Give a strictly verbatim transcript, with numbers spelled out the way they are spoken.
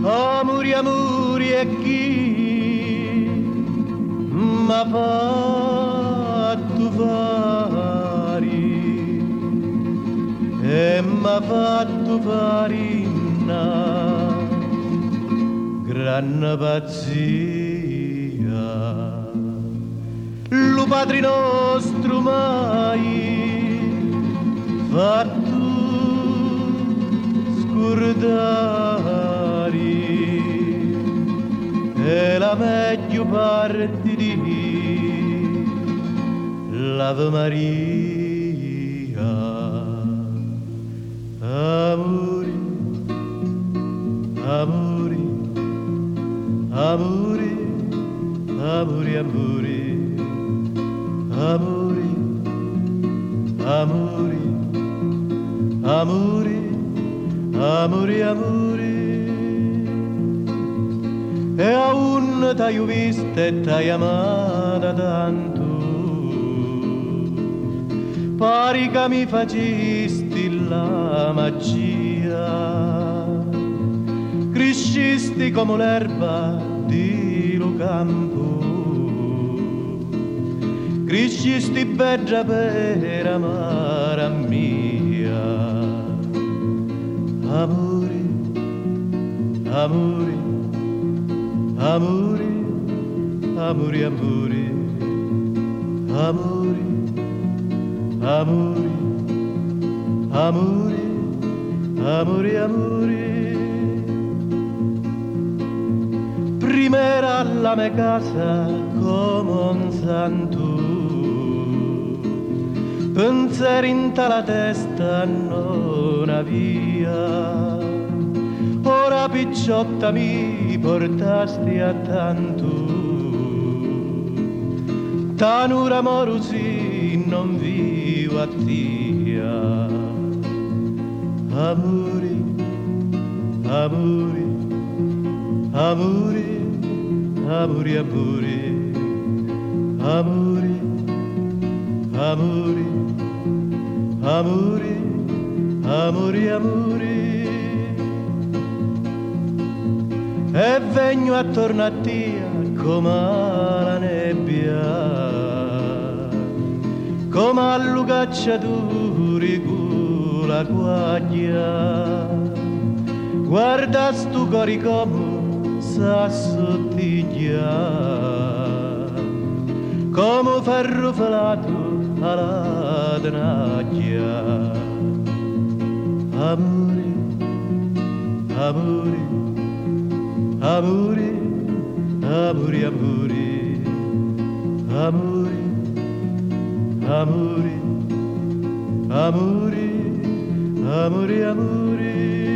Amori, amori e chi m'ha fatto fare e m'ha fatto fare una gran pazzia. Lo Padre nostro mai fatto scordare è la meglio parte di l'Ave Maria. Amori, amori, amori, amori, amori, amori, amori, amori, amori, amori. E aún t'hai vista e t'hai amata tanto, pari che mi facisti la magia, crescisti come l'erba di lo campo, crescisti bella per amare mia. Amori, amori, amori, amori, amori, amori, amori, amori, amori, amori. Prima era la mia casa come un santo, pensieri in la testa non avvia. Ora picciotta mi portasti a tanto, tanura morusi non vivo a tia. Amori, amori, amori, amori, amori, amori, amori, amori, amori, amori. E vengo attorno a te come la nebbia, come allo cacciatore con la guaglia. Guarda stu cori come s'assottiglia, come ferro felato alla tenaglia. Amore, amore, amori, amori, amori, amori, amori, amori, amori, amori.